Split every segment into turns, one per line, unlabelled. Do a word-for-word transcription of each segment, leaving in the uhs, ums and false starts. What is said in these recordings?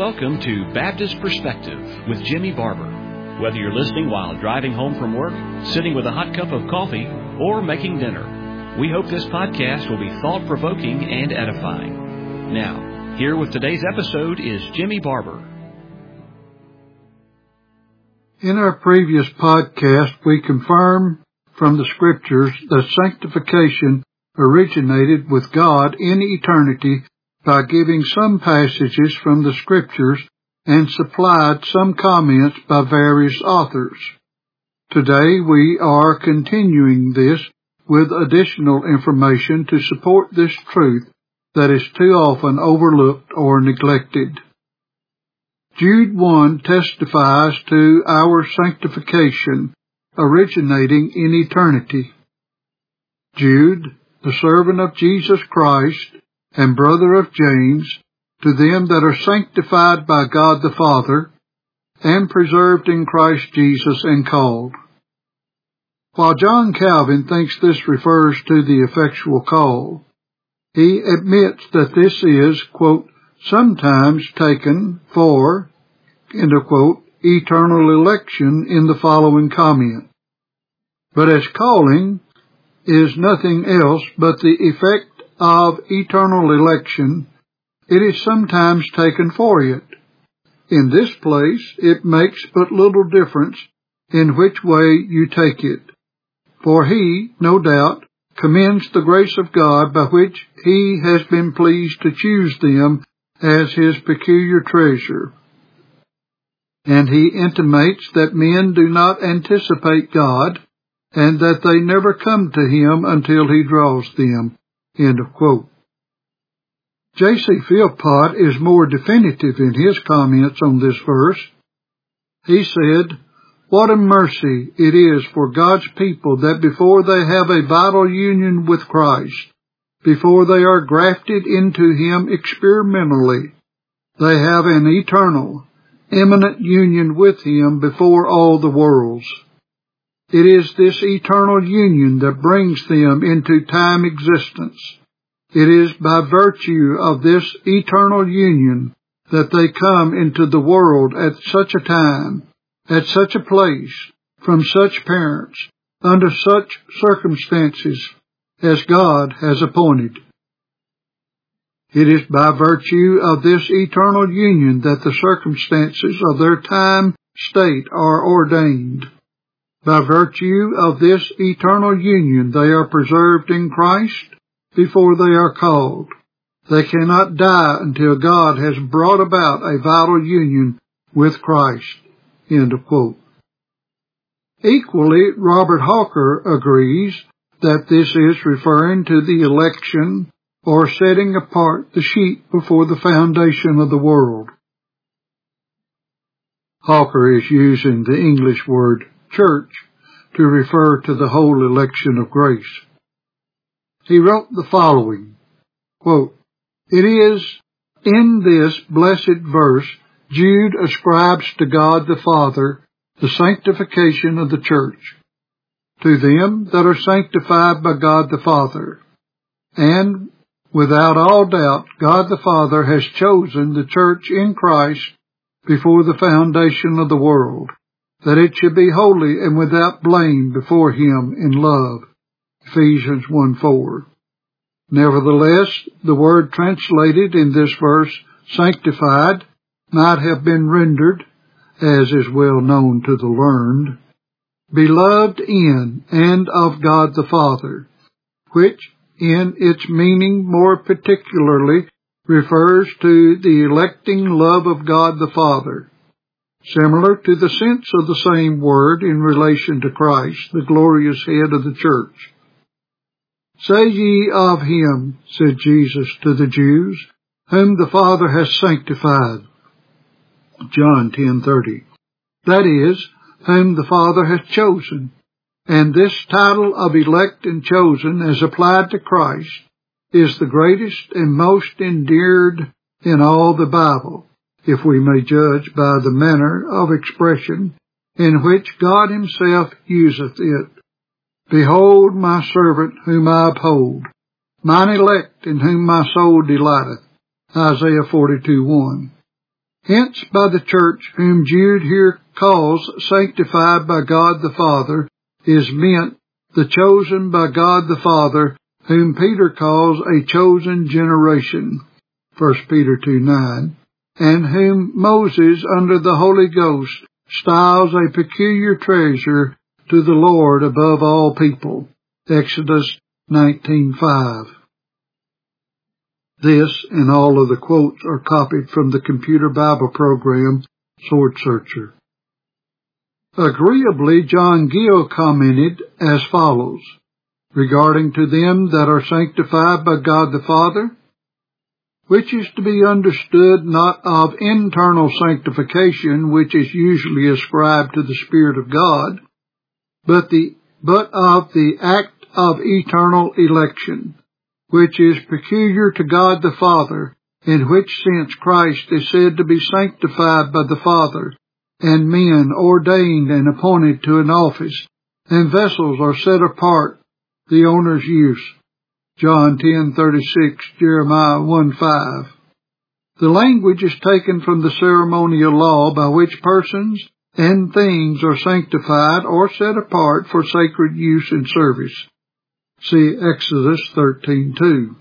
welcome to Baptist Perspective with Jimmy Barber. Whether you're listening while driving home from work, sitting with a hot cup of coffee, or making dinner, we hope this podcast will be thought-provoking and edifying. Now, here with today's episode is Jimmy Barber.
In our previous podcast, we confirmed from the Scriptures that sanctification originated with God in eternity by giving some passages from the Scriptures and supplied some comments by various authors. Today we are continuing this with additional information to support this truth that is too often overlooked or neglected. Jude one testifies to our sanctification originating in eternity. Jude, the servant of Jesus Christ and brother of James, to them that are sanctified by God the Father, and preserved in Christ Jesus and called. While John Calvin thinks this refers to the effectual call, he admits that this is, quote, sometimes taken for, end of quote, eternal election in the following comment. But as calling is nothing else but the effect of eternal election, it is sometimes taken for it. In this place, it makes but little difference in which way you take it. For he, no doubt, commends the grace of God by which he has been pleased to choose them as his peculiar treasure. And he intimates that men do not anticipate God, and that they never come to him until he draws them. End of quote. J C Philpott is more definitive in his comments on this verse. He said, "What a mercy it is for God's people that before they have a vital union with Christ, before they are grafted into him experimentally, they have an eternal, imminent union with him before all the worlds. It is this eternal union that brings them into time existence. It is by virtue of this eternal union that they come into the world at such a time, at such a place, from such parents, under such circumstances as God has appointed. It is by virtue of this eternal union that the circumstances of their time state are ordained. By virtue of this eternal union they are preserved in Christ before they are called. They cannot die until God has brought about a vital union with Christ." End of quote. Equally, Robert Hawker agrees that this is referring to the election or setting apart the sheep before the foundation of the world. Hawker is using the English word church to refer to the whole election of grace. He wrote the following, quote, "It is in this blessed verse Jude ascribes to God the Father the sanctification of the church, to them that are sanctified by God the Father. And without all doubt, God the Father has chosen the church in Christ before the foundation of the world, that it should be holy and without blame before him in love." Ephesians one four. Nevertheless, the word translated in this verse, sanctified, might have been rendered, as is well known to the learned, beloved in and of God the Father, which, in its meaning more particularly, refers to the electing love of God the Father, similar to the sense of the same word in relation to Christ, the glorious head of the church. "Say ye of him," said Jesus to the Jews, "whom the Father has sanctified." John ten thirty. That is, whom the Father has chosen. And this title of elect and chosen as applied to Christ is the greatest and most endeared in all the Bible, if we may judge by the manner of expression in which God himself useth it. "Behold my servant whom I uphold, mine elect in whom my soul delighteth." Isaiah forty-two one. Hence by the church, whom Jude here calls sanctified by God the Father, is meant the chosen by God the Father, whom Peter calls a chosen generation, First Peter two nine, and whom Moses under the Holy Ghost styles a peculiar treasure to the Lord above all people, Exodus nineteen five. This and all of the quotes are copied from the computer Bible program Sword Searcher. Agreeably, John Gill commented as follows, regarding to them that are sanctified by God the Father, which is to be understood not of internal sanctification, which is usually ascribed to the Spirit of God, but the but of the act of eternal election, which is peculiar to God the Father, in which sense Christ is said to be sanctified by the Father, and men ordained and appointed to an office, and vessels are set apart, the owner's use. John ten thirty-six, Jeremiah one five. The language is taken from the ceremonial law by which persons and things are sanctified or set apart for sacred use and service. See Exodus thirteen two.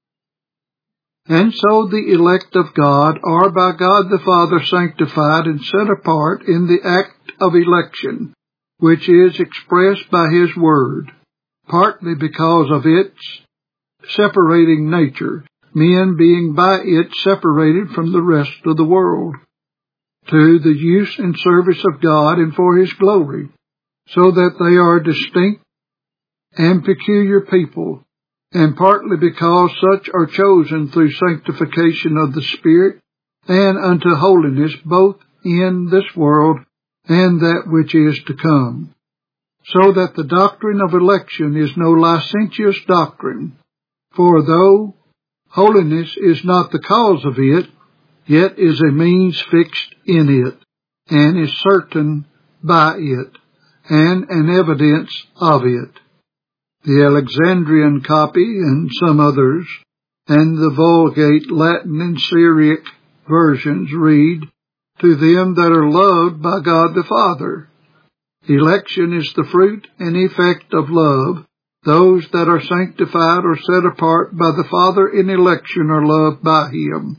And so the elect of God are by God the Father sanctified and set apart in the act of election, which is expressed by His Word, partly because of its separating nature, men being by it separated from the rest of the world, to the use and service of God and for His glory, so that they are distinct and peculiar people, and partly because such are chosen through sanctification of the Spirit and unto holiness both in this world and that which is to come, so that the doctrine of election is no licentious doctrine, for though holiness is not the cause of it, yet is a means fixed in it, and is certain by it, and an evidence of it. The Alexandrian copy and some others, and the Vulgate Latin and Syriac versions read, to them that are loved by God the Father. Election is the fruit and effect of love. Those that are sanctified or set apart by the Father in election are loved by Him.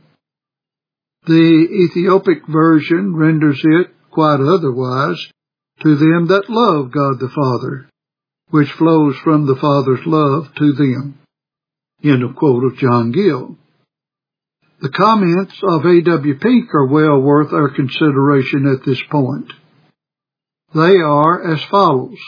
The Ethiopic version renders it quite otherwise, to them that love God the Father, which flows from the Father's love to them. End of quote of John Gill. The comments of A W Pink are well worth our consideration at this point. They are as follows.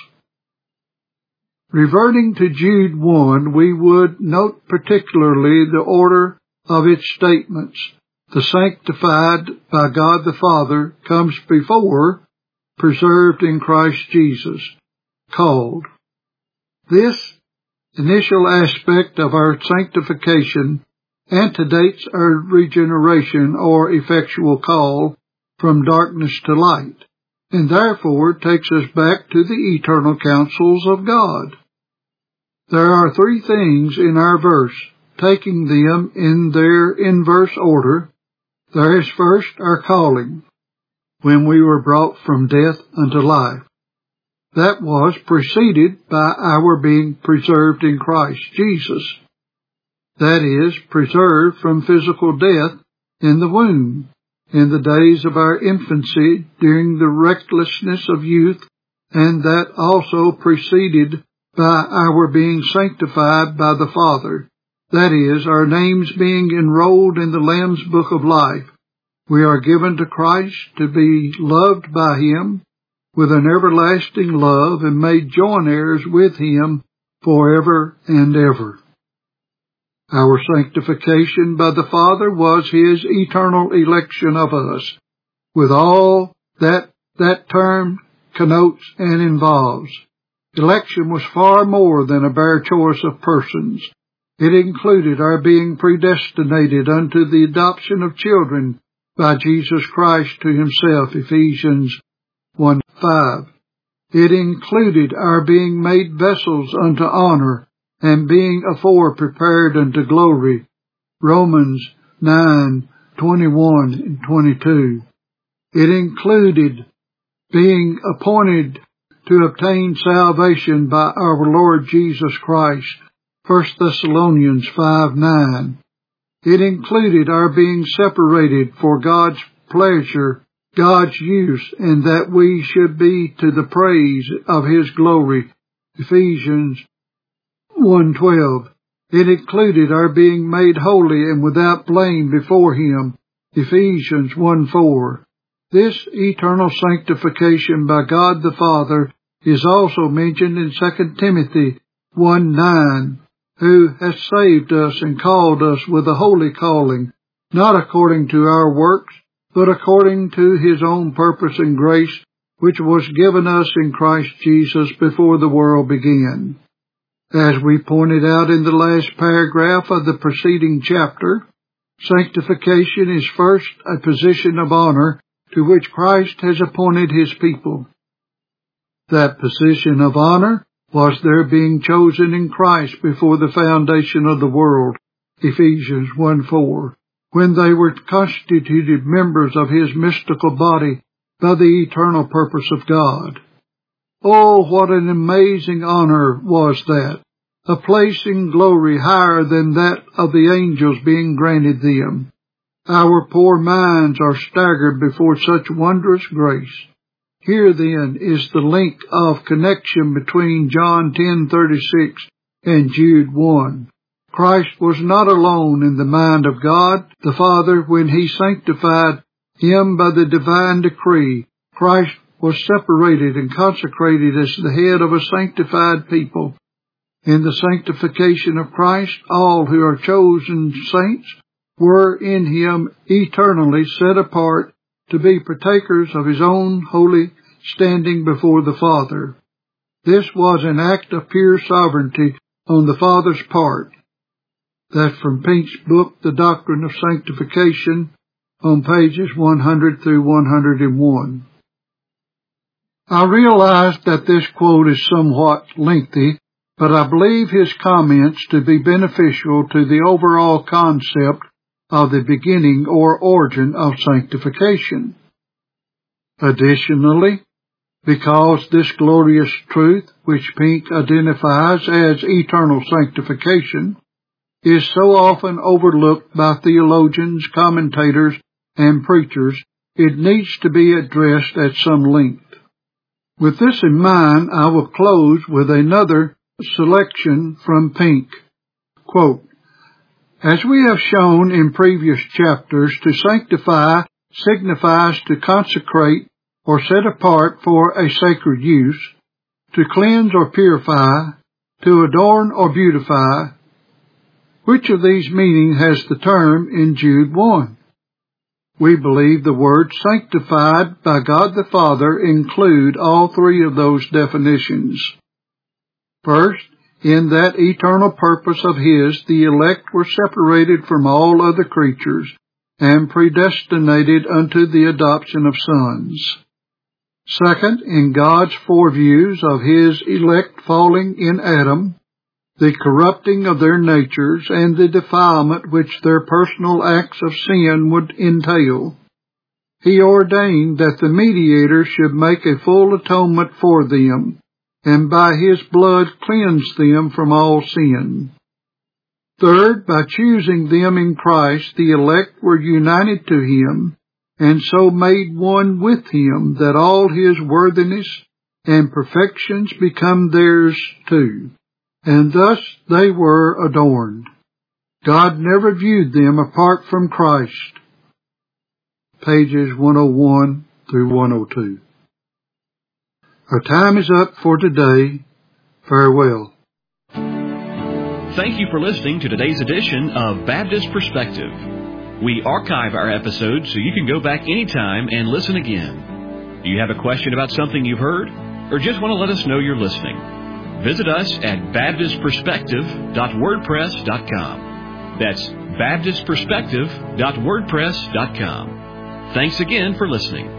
Reverting to Jude one, we would note particularly the order of its statements. The sanctified by God the Father comes before preserved in Christ Jesus, called. This initial aspect of our sanctification antedates our regeneration or effectual call from darkness to light, and therefore takes us back to the eternal counsels of God. There are three things in our verse, taking them in their inverse order. There is first our calling, when we were brought from death unto life. That was preceded by our being preserved in Christ Jesus. That is, preserved from physical death in the womb, in the days of our infancy, during the recklessness of youth, and that also preceded by our being sanctified by the Father. That is, our names being enrolled in the Lamb's Book of Life. We are given to Christ to be loved by Him with an everlasting love and made joint heirs with Him forever and ever. Our sanctification by the Father was His eternal election of us, with all that that term connotes and involves. Election was far more than a bare choice of persons. It included our being predestinated unto the adoption of children by Jesus Christ to Himself, Ephesians one five. It included our being made vessels unto honor, and being afore prepared unto glory, Romans nine twenty-one and twenty-two. It included being appointed to obtain salvation by our Lord Jesus Christ, First Thessalonians five nine. It included our being separated for God's pleasure, God's use, and that we should be to the praise of His glory, Ephesians one twelve. It included our being made holy and without blame before Him, Ephesians one four. This eternal sanctification by God the Father is also mentioned in Second Timothy one nine, who has saved us and called us with a holy calling, not according to our works, but according to His own purpose and grace, which was given us in Christ Jesus before the world began. As we pointed out in the last paragraph of the preceding chapter, sanctification is first a position of honor to which Christ has appointed His people. That position of honor was their being chosen in Christ before the foundation of the world, Ephesians one four, when they were constituted members of His mystical body by the eternal purpose of God. Oh, what an amazing honor was that, a place in glory higher than that of the angels being granted them. Our poor minds are staggered before such wondrous grace. Here, then, is the link of connection between John ten thirty-six and Jude one. Christ was not alone in the mind of God the Father when He sanctified Him by the divine decree. Christ was separated and consecrated as the head of a sanctified people. In the sanctification of Christ, all who are chosen saints were in Him eternally set apart to be partakers of His own holy standing before the Father. This was an act of pure sovereignty on the Father's part. That from Pink's book, The Doctrine of Sanctification, on pages one hundred through one hundred one. I realize that this quote is somewhat lengthy, but I believe his comments to be beneficial to the overall concept of the beginning or origin of sanctification. Additionally, because this glorious truth, which Pink identifies as eternal sanctification, is so often overlooked by theologians, commentators, and preachers, it needs to be addressed at some length. With this in mind, I will close with another selection from Pink. Quote, "As we have shown in previous chapters, to sanctify signifies to consecrate or set apart for a sacred use, to cleanse or purify, to adorn or beautify. Which of these meanings has the term in Jude one? We believe the words sanctified by God the Father include all three of those definitions. First, in that eternal purpose of His, the elect were separated from all other creatures and predestinated unto the adoption of sons. Second, in God's foreviews of His elect falling in Adam, the corrupting of their natures, and the defilement which their personal acts of sin would entail, He ordained that the mediator should make a full atonement for them, and by His blood cleanse them from all sin. Third, by choosing them in Christ, the elect were united to Him, and so made one with Him, that all His worthiness and perfections become theirs too. And thus they were adorned. God never viewed them apart from Christ." Pages one oh one through one oh two. Our time is up for today. Farewell.
Thank you for listening to today's edition of Baptist Perspective. We archive our episodes so you can go back anytime and listen again. Do you have a question about something you've heard, or just want to let us know you're listening? Visit us at baptist perspective dot wordpress dot com. That's baptist perspective dot wordpress dot com. Thanks again for listening.